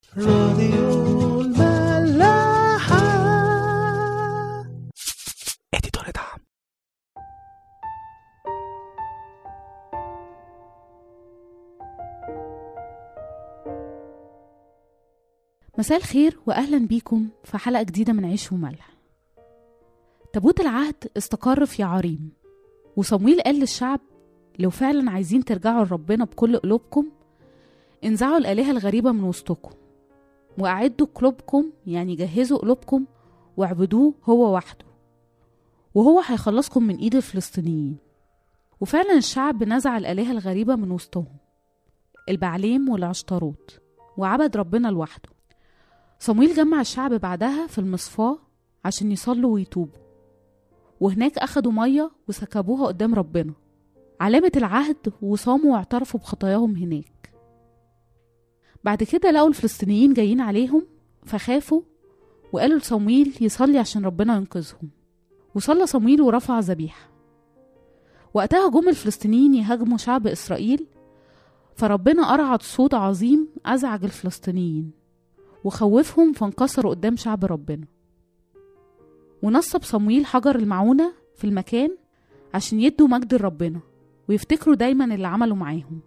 راديو الملاحة. اديتور دعم. مساء الخير وأهلا بيكم في حلقة جديدة من عيش وملح. تابوت العهد استقر في يعريم، وصمويل قال للشعب لو فعلا عايزين ترجعوا لربنا بكل قلوبكم انزعوا الآلهة الغريبة من وسطكم وأعدوا قلوبكم، يعني جهزوا قلوبكم واعبدوه هو وحده، وهو هيخلصكم من ايد الفلسطينيين. وفعلا الشعب نزع الآلهة الغريبة من وسطهم، البعليم والعشتروت، وعبد ربنا لوحده. صمويل جمع الشعب بعدها في المصفاة عشان يصلوا ويتوبوا، وهناك أخدوا مية وسكبوها قدام ربنا علامة العهد، وصاموا واعترفوا بخطاياهم هناك. بعد كده لقوا الفلسطينيين جايين عليهم فخافوا وقالوا لصمويل يصلي عشان ربنا ينقذهم، وصلى صمويل ورفع ذبيحة. وقتها جم الفلسطينيين يهاجموا شعب إسرائيل، فربنا أرعد صوت عظيم أزعج الفلسطينيين وخوفهم فانكسروا قدام شعب ربنا. ونصب صمويل حجر المعونة في المكان عشان يدوا مجد لربنا ويفتكروا دايما اللي عملوا معاهم.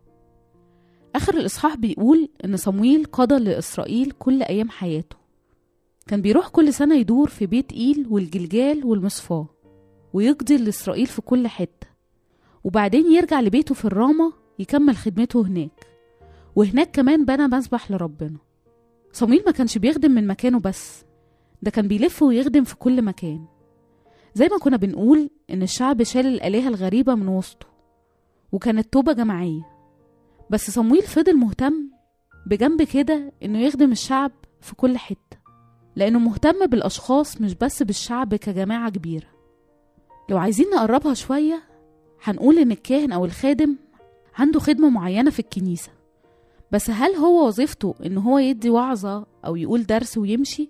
آخر الإصحاح بيقول إن صمويل قضى لإسرائيل كل أيام حياته. كان بيروح كل سنة يدور في بيت إيل والجلجال والمصفاة ويقضي لإسرائيل في كل حتة، وبعدين يرجع لبيته في الرامة يكمل خدمته هناك، وهناك كمان بنى مسبح لربنا. صمويل ما كانش بيخدم من مكانه بس، ده كان بيلف ويخدم في كل مكان. زي ما كنا بنقول إن الشعب شال الآلهة الغريبة من وسطه وكانت توبة جماعية، بس صمويل فضل مهتم بجنب كده إنه يخدم الشعب في كل حتة، لأنه مهتم بالأشخاص مش بس بالشعب كجماعة كبيرة. لو عايزين نقربها شوية هنقول إن الكاهن أو الخادم عنده خدمة معينة في الكنيسة، بس هل هو وظيفته إنه هو يدي وعظة أو يقول درس ويمشي؟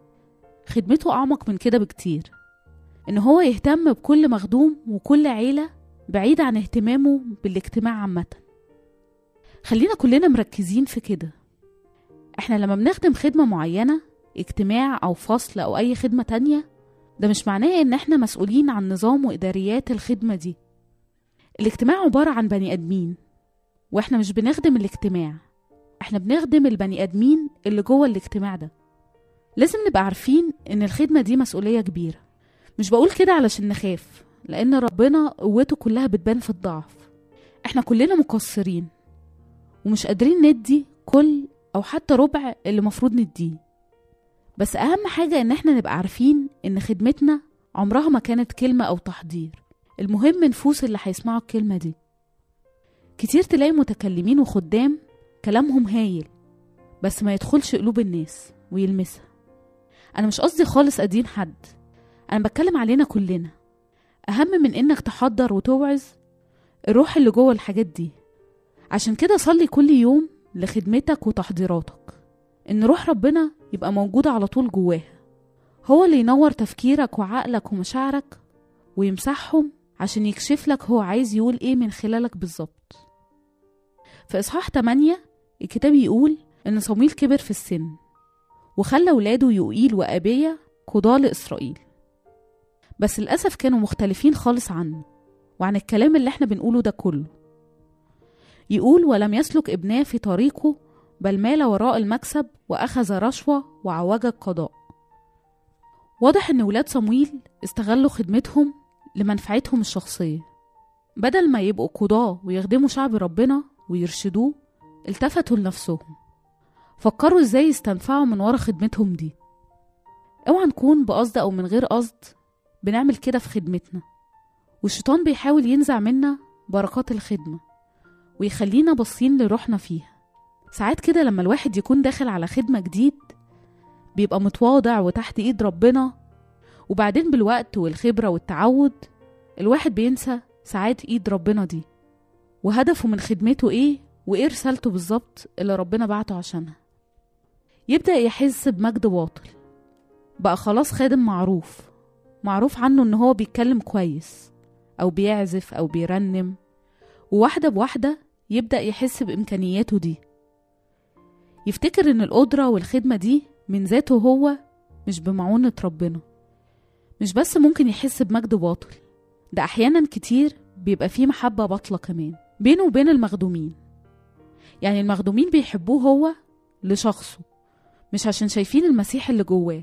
خدمته أعمق من كده بكتير، إنه هو يهتم بكل مخدوم وكل عيلة بعيد عن اهتمامه بالاجتماع عامة. خلينا كلنا مركزين في كده. احنا لما بنخدم خدمة معينة، اجتماع أو فصل أو أي خدمة تانية، ده مش معناه إن احنا مسؤولين عن نظام وإداريات الخدمة دي. الاجتماع عبارة عن بني آدمين، واحنا مش بنخدم الاجتماع، احنا بنخدم البني آدمين اللي جوه الاجتماع ده. لازم نبقى عارفين إن الخدمة دي مسؤولية كبيرة. مش بقول كده علشان نخاف، لأن ربنا قوته كلها بتبان في الضعف. احنا كلنا مقصرين ومش قادرين ندي كل أو حتى ربع اللي مفروض نديه، بس أهم حاجة إن احنا نبقى عارفين إن خدمتنا عمرها ما كانت كلمة أو تحضير، المهم نفوس اللي هيسمعوا الكلمة دي. كتير تلاقي متكلمين وخدام كلامهم هايل بس ما يدخلش قلوب الناس ويلمسها. أنا مش قصدي خالص أدين حد، أنا بتكلم علينا كلنا. أهم من إنك تحضر وتوعظ الروح اللي جوه الحاجات دي. عشان كده صلي كل يوم لخدمتك وتحضيراتك إن روح ربنا يبقى موجود على طول جواها، هو اللي ينور تفكيرك وعقلك ومشاعرك ويمسحهم عشان يكشف لك هو عايز يقول إيه من خلالك بالظبط. في إصحاح 8 الكتاب يقول إن صمويل كبر في السن وخلى ولاده يوئيل وأبية قضاة لإسرائيل، بس للأسف كانوا مختلفين خالص عنه وعن الكلام اللي احنا بنقوله ده كله. يقول ولم يسلك ابناه في طريقه، بل مال وراء المكسب وأخذ رشوة وعوج القضاء. واضح ان ولاد صمويل استغلوا خدمتهم لمنفعتهم الشخصية، بدل ما يبقوا قضاة ويخدموا شعب ربنا ويرشدوه، التفتوا لنفسهم، فكروا ازاي يستنفعوا من ورا خدمتهم دي. اوعى نكون بقصد او من غير قصد بنعمل كده في خدمتنا، والشيطان بيحاول ينزع منا بركات الخدمة ويخلينا باصين لروحنا فيها. ساعات كده لما الواحد يكون داخل على خدمة جديد بيبقى متواضع وتحت ايد ربنا، وبعدين بالوقت والخبرة والتعود الواحد بينسى ساعات ايد ربنا دي وهدفه من خدمته ايه وايه رسالته بالظبط اللي ربنا بعته عشانها. يبدأ يحس بمجد باطل، بقى خلاص خادم معروف عنه ان هو بيتكلم كويس او بيعزف او بيرنم، وواحدة بواحدة يبدأ يحس بإمكانياته دي. يفتكر إن القدرة والخدمة دي من ذاته هو، مش بمعونة ربنا. مش بس ممكن يحس بمجد باطل، ده أحيانا كتير بيبقى فيه محبة باطلة كمان بينه وبين المخدومين. يعني المخدومين بيحبوه هو لشخصه، مش عشان شايفين المسيح اللي جواه.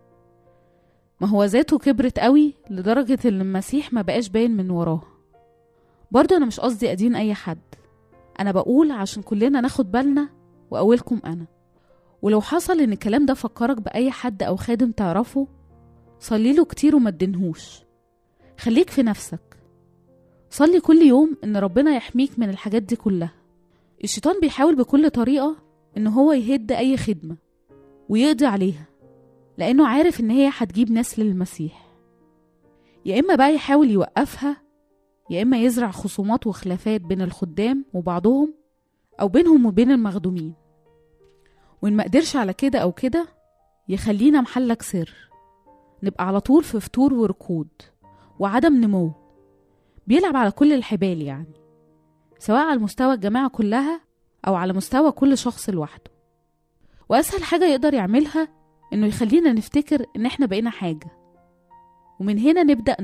ما هو ذاته كبرت قوي لدرجة ان المسيح ما بقاش باين من وراه. برضو انا مش قصدي ادين اي حد، انا بقول عشان كلنا ناخد بالنا، واولكم انا. ولو حصل ان الكلام ده فكرك باي حد او خادم تعرفه، صلي له كتير وما تدينهوش. خليك في نفسك، صلي كل يوم ان ربنا يحميك من الحاجات دي كلها. الشيطان بيحاول بكل طريقة ان هو يهد اي خدمة ويقضي عليها، لانه عارف ان هي هتجيب ناس للمسيح. يا اما بقى يحاول يوقفها، يا اما يزرع خصومات وخلافات بين الخدام وبعضهم، او بينهم وبين المخدومين. وان ما قدرش على كده او كده، يخلينا محلك سر، نبقى على طول في فتور وركود وعدم نمو. بيلعب على كل الحبال، يعني سواء على مستوى الجماعة كلها او على مستوى كل شخص لوحده. واسهل حاجة يقدر يعملها انه يخلينا نفتكر ان احنا بقينا حاجة، ومن هنا نبدأ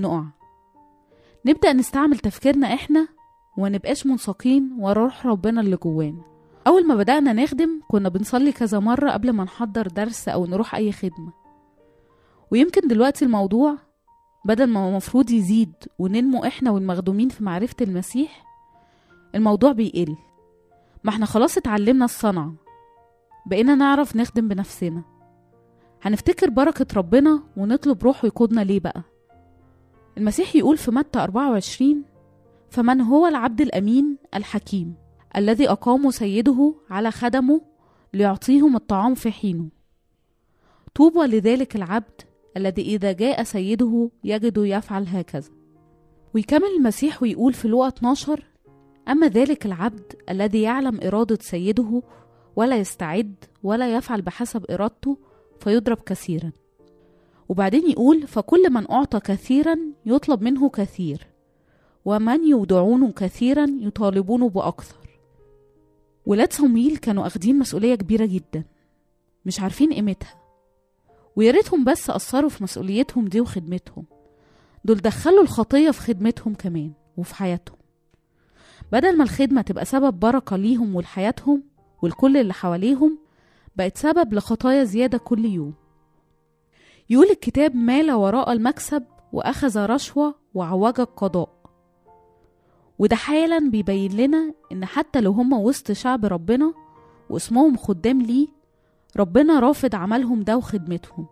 نبدأ نستعمل تفكيرنا احنا، ونبقاش منساقين ورا روح ربنا اللي جوانا. اول ما بدأنا نخدم كنا بنصلي كذا مرة قبل ما نحضر درس او نروح اي خدمة، ويمكن دلوقتي الموضوع بدل ما هو مفروض يزيد وننمو احنا والمخدومين في معرفة المسيح، الموضوع بيقل. ما احنا خلاص اتعلمنا الصنعة، بقينا نعرف نخدم بنفسنا. هنفتكر بركة ربنا ونطلب روحه يقودنا ليه بقى. المسيح يقول في متى 24: فمن هو العبد الأمين الحكيم الذي أقام سيده على خدمه ليعطيهم الطعام في حينه، طوبى لذلك العبد الذي إذا جاء سيده يجد يفعل هكذا. ويكمل المسيح ويقول في لوقا 12: أما ذلك العبد الذي يعلم إرادة سيده ولا يستعد ولا يفعل بحسب إرادته فيضرب كثيرا. وبعدين يقول: فكل من أعطى كثيرا يطلب منه كثير، ومن يودعونه كثيرا يطالبونه بأكثر. ولاد صمويل كانوا أخدين مسؤولية كبيرة جدا، مش عارفين قيمتها، وياريتهم بس أثروا في مسؤوليتهم دي وخدمتهم. دول دخلوا الخطية في خدمتهم كمان وفي حياتهم. بدل ما الخدمة تبقى سبب بركة ليهم ولحياتهم والكل اللي حواليهم، بقت سبب لخطايا زيادة كل يوم. يقول الكتاب: مال وراء المكسب وأخذ رشوة وعوج القضاء. وده حالا بيبين لنا إن حتى لو هم وسط شعب ربنا واسمهم خدام ليه، ربنا رافض عملهم ده وخدمتهم.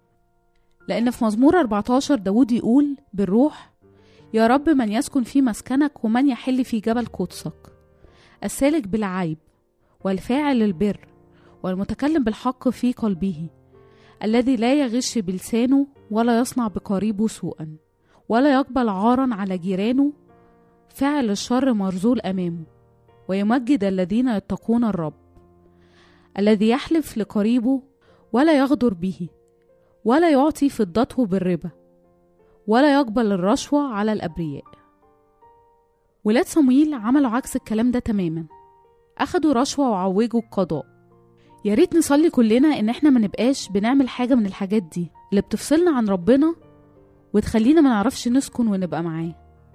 لأن في مزمور 14 داود يقول بالروح: يا رب من يسكن في مسكنك ومن يحل في جبل قدسك، السالك بالعيب والفاعل البر والمتكلم بالحق في قلبه، الذي لا يغش بلسانه ولا يصنع بقريبه سوءا ولا يقبل عارا على جيرانه، فاعل الشر مرذول أمامه، ويمجد الذين يتقون الرب، الذي يحلف لقريبه ولا يغدر به ولا يعطي فضته بالربا ولا يقبل الرشوة على الأبرياء. ولاد صمويل عملوا عكس الكلام ده تماما، أخدوا رشوة وعوجوا القضاء. يا ريت نصلي كلنا إن احنا ما نبقاش بنعمل حاجة من الحاجات دي اللي بتفصلنا عن ربنا وتخلينا ما نعرفش نسكن ونبقى معاه.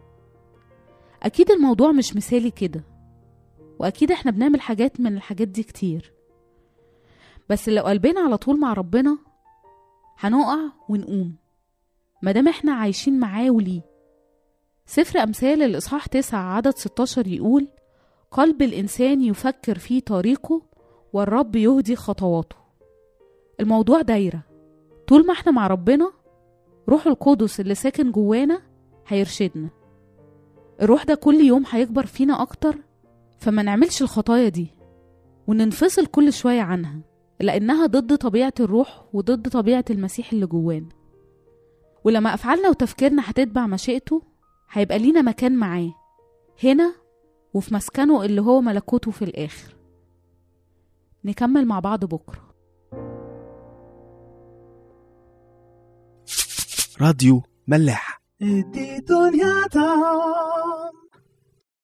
أكيد الموضوع مش مثالي كده، وأكيد احنا بنعمل حاجات من الحاجات دي كتير، بس لو قلبنا على طول مع ربنا هنقع ونقوم مادام احنا عايشين معاه وليه. سفر أمثال الإصحاح 9 عدد 16 يقول: قلب الإنسان يفكر في طريقه والرب يهدي خطواته. الموضوع دايرة، طول ما احنا مع ربنا روح القدس اللي ساكن جوانا هيرشدنا. الروح ده كل يوم هيكبر فينا أكتر، فما نعملش الخطايا دي وننفصل كل شوية عنها، لأنها ضد طبيعة الروح وضد طبيعة المسيح اللي جوانا. ولما أفعالنا وتفكيرنا هتتبع مشيئته، هيبقى لينا مكان معاه هنا وفي مسكنه اللي هو ملكوته في الآخر. نكمل مع بعض بكرة. راديو ملاح. دي دنيا